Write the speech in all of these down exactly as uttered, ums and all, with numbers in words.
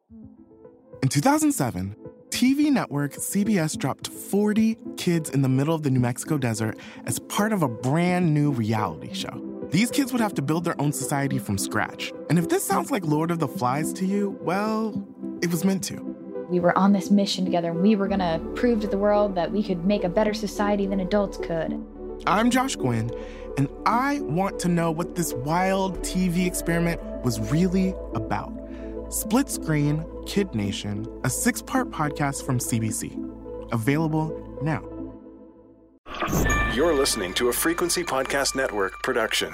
In two thousand seven, T V network C B S dropped forty kids in the middle of the New Mexico desert as part of a brand new reality show. These kids would have to build their own society from scratch. And if this sounds like Lord of the Flies to you, well, it was meant to. We were on this mission together, and we were going to prove to the world that we could make a better society than adults could. I'm Josh Gwynn, and I want to know what this wild T V experiment was really about. Split Screen, Kid Nation, a six-part podcast from C B C. Available now. You're listening to a Frequency Podcast Network production.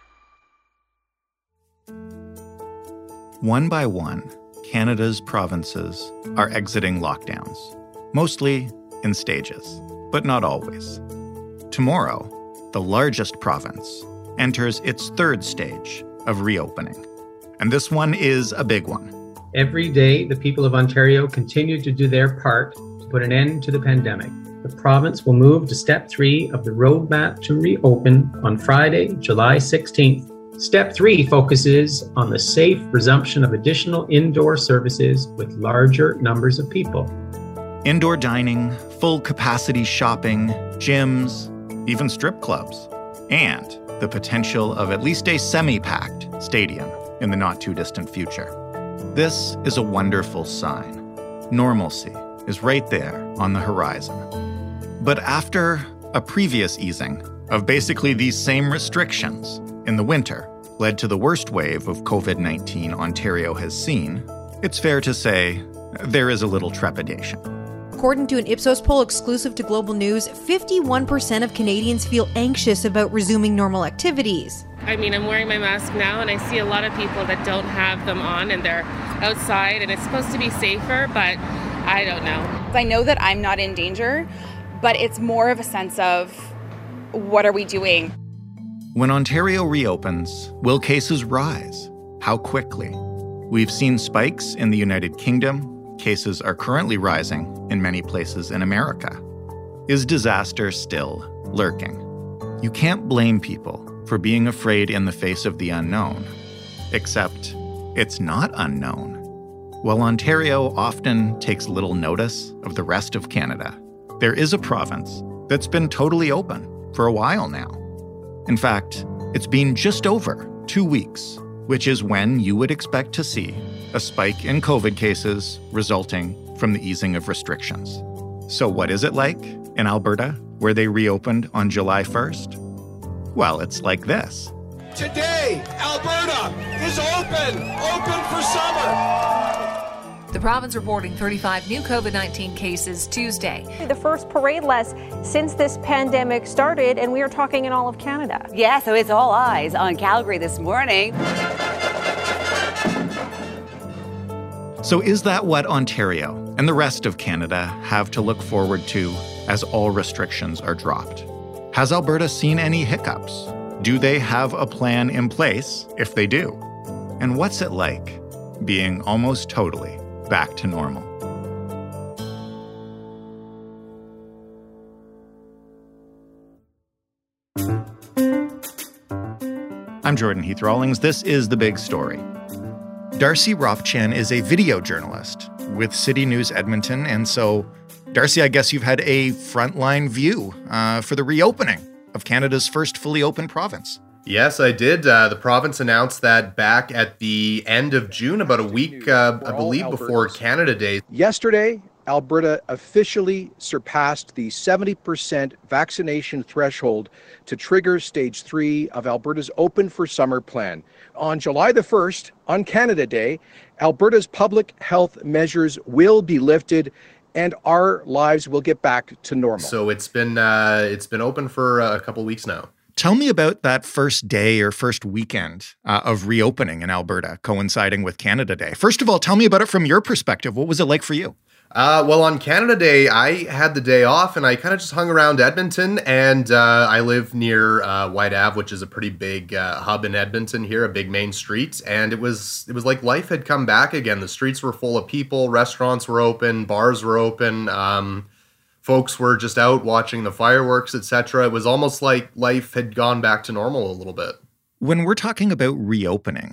One by one, Canada's provinces are exiting lockdowns, mostly in stages, but not always. Tomorrow, the largest province enters its third stage of reopening. And this one is a big one. Every day, the people of Ontario continue to do their part to put an end to the pandemic. The province will move to step three of the roadmap to reopen on Friday, July sixteenth. Step three focuses on the safe resumption of additional indoor services with larger numbers of people. Indoor dining, full capacity shopping, gyms, even strip clubs, and the potential of at least a semi-packed stadium in the not-too-distant future. This is a wonderful sign. Normalcy is right there on the horizon. But after a previous easing of basically these same restrictions in the winter led to the worst wave of covid nineteen Ontario has seen, it's fair to say there is a little trepidation. According to an Ipsos poll exclusive to Global News, fifty-one percent of Canadians feel anxious about resuming normal activities. I mean, I'm wearing my mask now, and I see a lot of people that don't have them on, and they're outside, and it's supposed to be safer, but I don't know. I know that I'm not in danger, but it's more of a sense of, what are we doing? When Ontario reopens, will cases rise? How quickly? We've seen spikes in the United Kingdom. Cases are currently rising in many places in America. Is disaster still lurking? You can't blame people for being afraid in the face of the unknown, except it's not unknown. While Ontario often takes little notice of the rest of Canada, there is a province that's been totally open for a while now. In fact, it's been just over two weeks, which is when you would expect to see a spike in COVID cases resulting from the easing of restrictions. So what is it like in Alberta, where they reopened on July first? Well, it's like this. Today, Alberta is open, open for summer. The province reporting thirty-five new covid nineteen cases Tuesday. The first parade less since this pandemic started, and we are talking in all of Canada. Yeah, so it's all eyes on Calgary this morning. So is that what Ontario and the rest of Canada have to look forward to as all restrictions are dropped? Has Alberta seen any hiccups? Do they have a plan in place if they do? And what's it like being almost totally back to normal? I'm Jordan Heath Rawlings. This is The Big Story. Darcy Ropchan is a video journalist with City News Edmonton, and so, Darcy, I guess you've had a frontline view uh, for the reopening of Canada's first fully open province. Yes, I did. Uh, the province announced that back at the end of June, about a week, uh, I believe, before Canada Day. Yesterday, Alberta officially surpassed the seventy percent vaccination threshold to trigger stage three of Alberta's Open for Summer plan. On July the first, on Canada Day, Alberta's public health measures will be lifted and our lives will get back to normal. So it's been uh, it's been open for a couple weeks now. Tell me about that first day or first weekend uh, of reopening in Alberta, coinciding with Canada Day. First of all, tell me about it from your perspective. What was it like for you? Uh, well, on Canada Day, I had the day off and I kind of just hung around Edmonton, and uh, I live near uh, Whyte Ave, which is a pretty big uh, hub in Edmonton here, a big main street. And it was it was like life had come back again. The streets were full of people, restaurants were open, bars were open, um, folks were just out watching the fireworks, et cetera. It was almost like life had gone back to normal a little bit. When we're talking about reopening,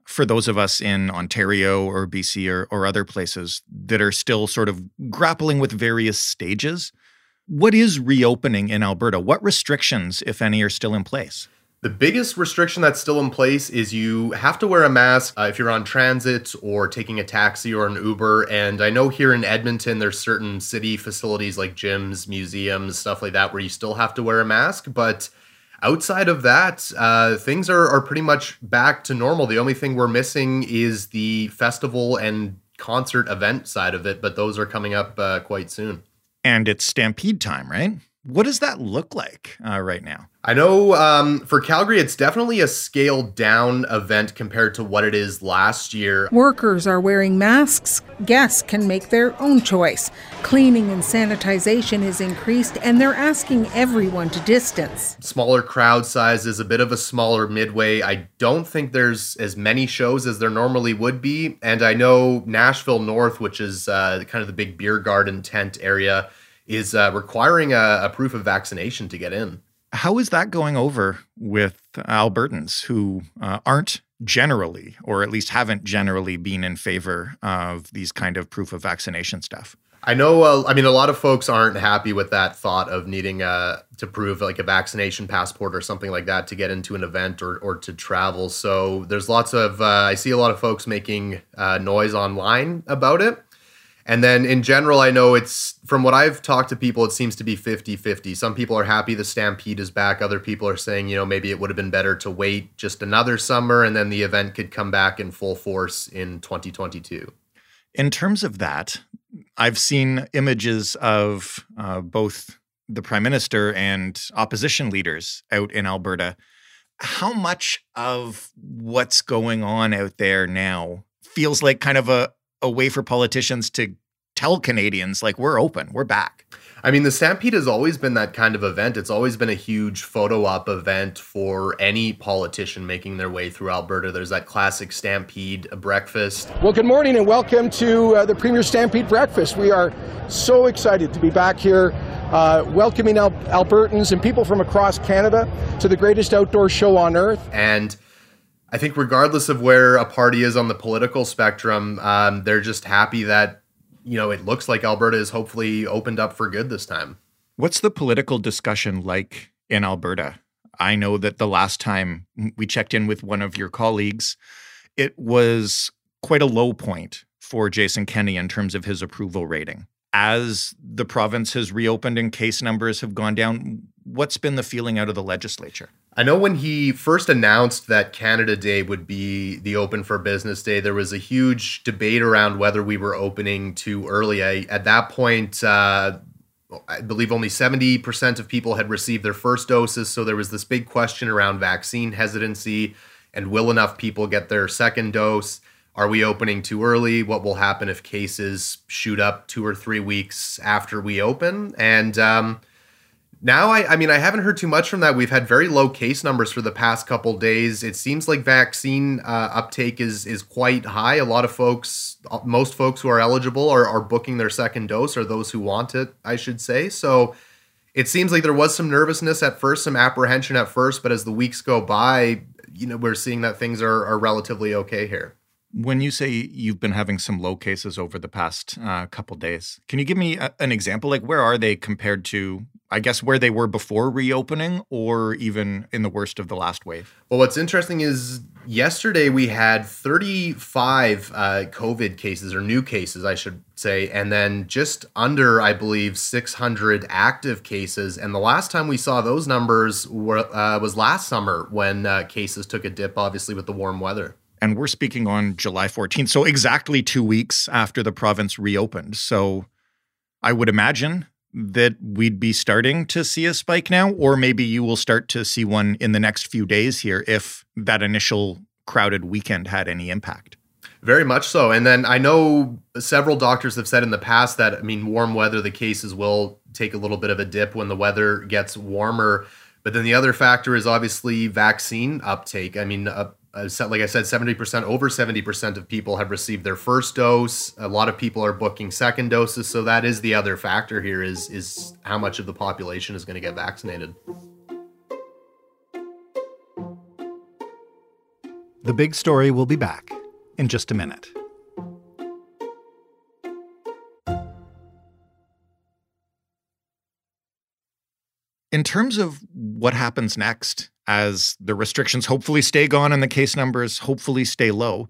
for those of us in Ontario or B C or, or other places that are still sort of grappling with various stages, what is reopening in Alberta? What restrictions, if any, are still in place? The biggest restriction that's still in place is you have to wear a mask uh, if you're on transit or taking a taxi or an Uber. And I know here in Edmonton, there's certain city facilities like gyms, museums, stuff like that, where you still have to wear a mask. But outside of that, uh, things are, are pretty much back to normal. The only thing we're missing is the festival and concert event side of it, but those are coming up uh, quite soon. And it's Stampede time, right? What does that look like uh, right now? I know um, for Calgary, it's definitely a scaled down event compared to what it is last year. Workers are wearing masks. Guests can make their own choice. Cleaning and sanitization is increased, and they're asking everyone to distance. Smaller crowd sizes, a bit of a smaller midway. I don't think there's as many shows as there normally would be. And I know Nashville North, which is uh, kind of the big beer garden tent area, is uh, requiring a, a proof of vaccination to get in. How is that going over with Albertans who uh, aren't generally, or at least haven't generally been in favor of these kind of proof of vaccination stuff? I know, uh, I mean, a lot of folks aren't happy with that thought of needing uh, to prove like a vaccination passport or something like that to get into an event or, or to travel. So there's lots of, uh, I see a lot of folks making uh, noise online about it. And then in general, I know it's, from what I've talked to people, it seems to be fifty-fifty. Some people are happy the Stampede is back. Other people are saying, you know, maybe it would have been better to wait just another summer and then the event could come back in full force in twenty twenty-two. In terms of that, I've seen images of uh, both the Prime Minister and opposition leaders out in Alberta. How much of what's going on out there now feels like kind of a a way for politicians to tell Canadians, like, we're open, we're back? I mean, the Stampede has always been that kind of event. It's always been a huge photo op event for any politician making their way through Alberta. There's that classic Stampede breakfast. Well, good morning and welcome to uh, the Premier Stampede Breakfast. We are so excited to be back here uh, welcoming Al- Albertans and people from across Canada to the greatest outdoor show on earth. And I think regardless of where a party is on the political spectrum, um, they're just happy that, you know, it looks like Alberta is hopefully opened up for good this time. What's the political discussion like in Alberta? I know that the last time we checked in with one of your colleagues, it was quite a low point for Jason Kenney in terms of his approval rating. As the province has reopened and case numbers have gone down, what's been the feeling out of the legislature? I know when he first announced that Canada Day would be the open for business day, there was a huge debate around whether we were opening too early. I, at that point, uh, I believe only seventy percent of people had received their first doses. So there was this big question around vaccine hesitancy and will enough people get their second dose? Are we opening too early? What will happen if cases shoot up two or three weeks after we open? And um, now, I, I mean, I haven't heard too much from that. We've had very low case numbers for the past couple days. It seems like vaccine uh, uptake is is quite high. A lot of folks, most folks who are eligible are, are booking their second dose, or those who want it, I should say. So it seems like there was some nervousness at first, some apprehension at first, but as the weeks go by, you know, we're seeing that things are, are relatively okay here. When you say you've been having some low cases over the past uh, couple days, can you give me a, an example? Like, where are they compared to, I guess, where they were before reopening or even in the worst of the last wave? Well, what's interesting is yesterday we had thirty-five uh, COVID cases, or new cases, I should say, and then just under, I believe, six hundred active cases. And the last time we saw those numbers were, uh, was last summer when uh, cases took a dip, obviously, with the warm weather. And we're speaking on July fourteenth, so exactly two weeks after the province reopened. So I would imagine that we'd be starting to see a spike now, or maybe you will start to see one in the next few days here if that initial crowded weekend had any impact. Very much so. And then I know several doctors have said in the past that, I mean, warm weather, the cases will take a little bit of a dip when the weather gets warmer. But then the other factor is obviously vaccine uptake. I mean, uh, like I said, seventy percent, over seventy percent of people have received their first dose. A lot of people are booking second doses. So that is the other factor here is, is how much of the population is going to get vaccinated. The Big Story will be back in just a minute. In terms of what happens next, as the restrictions hopefully stay gone and the case numbers hopefully stay low,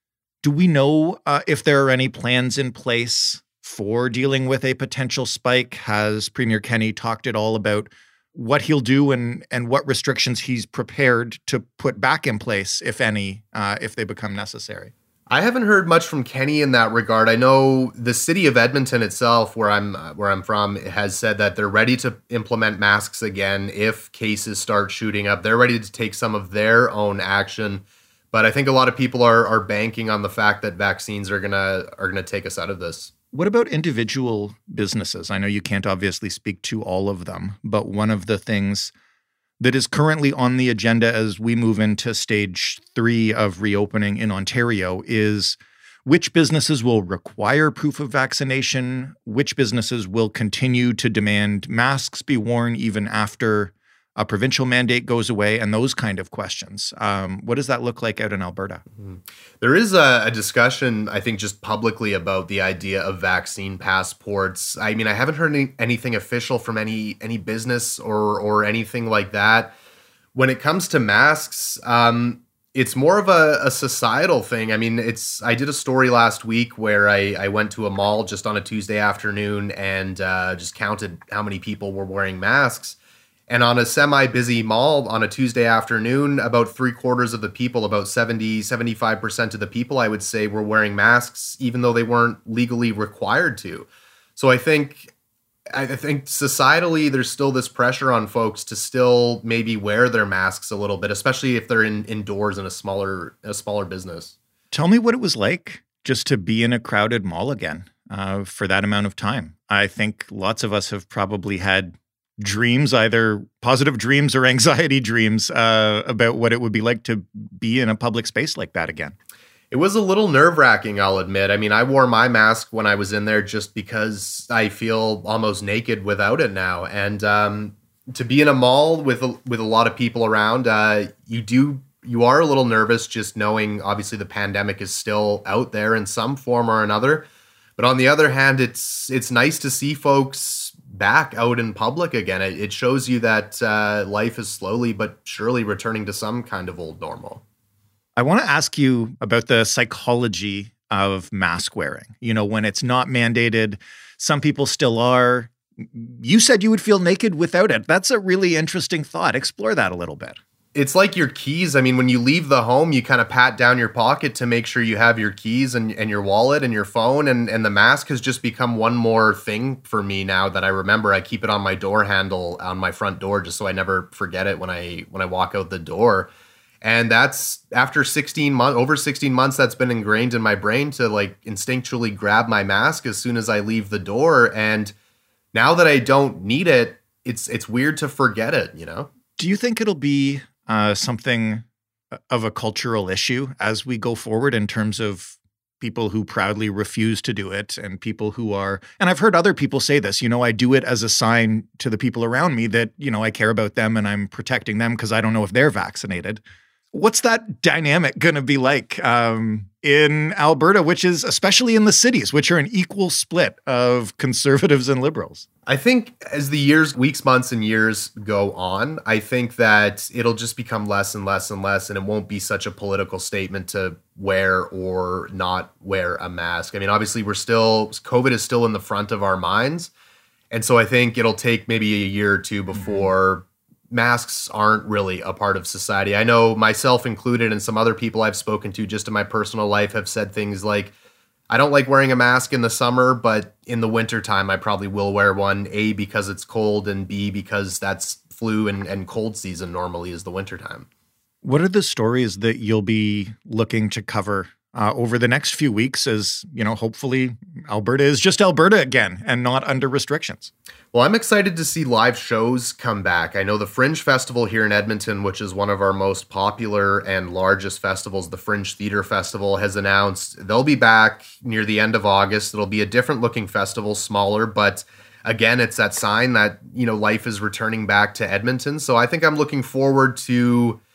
do we know uh, if there are any plans in place for dealing with a potential spike? Has Premier Kenney talked at all about what he'll do and, and what restrictions he's prepared to put back in place, if any, uh, if they become necessary? I haven't heard much from Kenney in that regard. I know the city of Edmonton itself, where I'm uh, where I'm from, has said that they're ready to implement masks again if cases start shooting up. They're ready to take some of their own action, but I think a lot of people are are banking on the fact that vaccines are gonna are gonna take us out of this. What about individual businesses? I know you can't obviously speak to all of them, but one of the things that is currently on the agenda as we move into stage three of reopening in Ontario is which businesses will require proof of vaccination, which businesses will continue to demand masks be worn even after a provincial mandate goes away, and those kind of questions. Um, what does that look like out in Alberta? Mm-hmm. There is a, a discussion, I think, just publicly about the idea of vaccine passports. I mean, I haven't heard any, anything official from any any business or or anything like that. When it comes to masks, um, it's more of a, a societal thing. I mean, it's. I did a story last week where I, I went to a mall just on a Tuesday afternoon and uh, just counted how many people were wearing masks. And on a semi-busy mall on a Tuesday afternoon, about three quarters of the people, about seventy, seventy-five percent of the people, I would say, were wearing masks, even though they weren't legally required to. So I think, I think societally, there's still this pressure on folks to still maybe wear their masks a little bit, especially if they're in indoors in a smaller, a smaller business. Tell me what it was like just to be in a crowded mall again uh, for that amount of time. I think lots of us have probably had dreams, either positive dreams or anxiety dreams, uh, about what it would be like to be in a public space like that again. It was a little nerve-wracking, I'll admit. I mean, I wore my mask when I was in there just because I feel almost naked without it now. And um, to be in a mall with a, with a lot of people around, uh, you do you are a little nervous just knowing, obviously, the pandemic is still out there in some form or another. But on the other hand, it's it's nice to see folks back out in public again. It, it shows you that uh, life is slowly but surely returning to some kind of old normal. I want to ask you about the psychology of mask wearing. You know, when it's not mandated, some people still are. You said you would feel naked without it. That's a really interesting thought. Explore that a little bit. It's like your keys. I mean, when you leave the home, you kind of pat down your pocket to make sure you have your keys and, and your wallet and your phone. And, and the mask has just become one more thing for me now that I remember. I keep it on my door handle on my front door just so I never forget it when I when I walk out the door. And that's after sixteen months, over sixteen months, that's been ingrained in my brain to like instinctually grab my mask as soon as I leave the door. And now that I don't need it, it's it's weird to forget it, you know? Do you think it'll be Uh, something of a cultural issue as we go forward in terms of people who proudly refuse to do it and people who are, and I've heard other people say this, you know, I do it as a sign to the people around me that, you know, I care about them and I'm protecting them because I don't know if they're vaccinated. What's that dynamic going to be like um, in Alberta, which is especially in the cities, which are an equal split of conservatives and liberals? I think as the years, weeks, months, and years go on, I think that it'll just become less and less and less, and it won't be such a political statement to wear or not wear a mask. I mean, obviously, we're still, COVID is still in the front of our minds. And so I think it'll take maybe a year or two before mm-hmm. masks aren't really a part of society. I know myself included and some other people I've spoken to just in my personal life have said things like, I don't like wearing a mask in the summer, but in the wintertime, I probably will wear one, A, because it's cold, and B, because that's flu and, and cold season normally is the wintertime. What are the stories that you'll be looking to cover uh, over the next few weeks as, you know, hopefully Alberta is just Alberta again and not under restrictions? Well, I'm excited to see live shows come back. I know the Fringe Festival here in Edmonton, which is one of our most popular and largest festivals, the Fringe Theatre Festival, has announced they'll be back near the end of August. It'll be a different looking festival, smaller, but again, it's that sign that, you know, life is returning back to Edmonton. So I think I'm looking forward to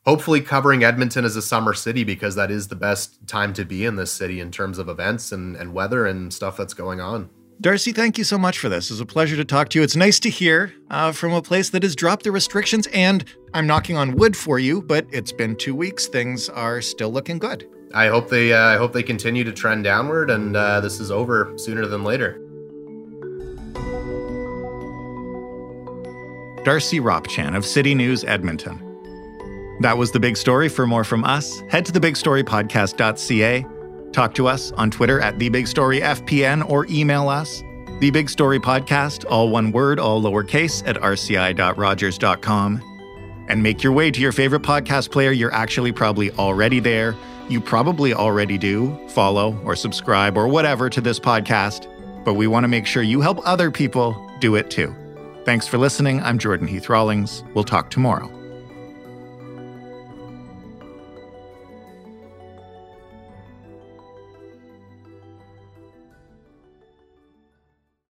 hopefully covering Edmonton as a summer city, because that is the best time to be in this city in terms of events and, and weather and stuff that's going on. Darcy, thank you so much for this. It was a pleasure to talk to you. It's nice to hear uh, from a place that has dropped the restrictions, and I'm knocking on wood for you, but it's been two weeks. Things are still looking good. I hope they uh, I hope they continue to trend downward, and uh, this is over sooner than later. Darcy Ropchan of City News Edmonton. That was The Big Story. For more from us, head to the big story podcast dot c a. Talk to us on Twitter at The Big Story F P N or email us, The Big Story Podcast, all one word, all lowercase, at r c i dot rogers dot com. And make your way to your favorite podcast player. You're actually probably already there. You probably already do follow or subscribe or whatever to this podcast, but we want to make sure you help other people do it too. Thanks for listening. I'm Jordan Heath Rawlings. We'll talk tomorrow.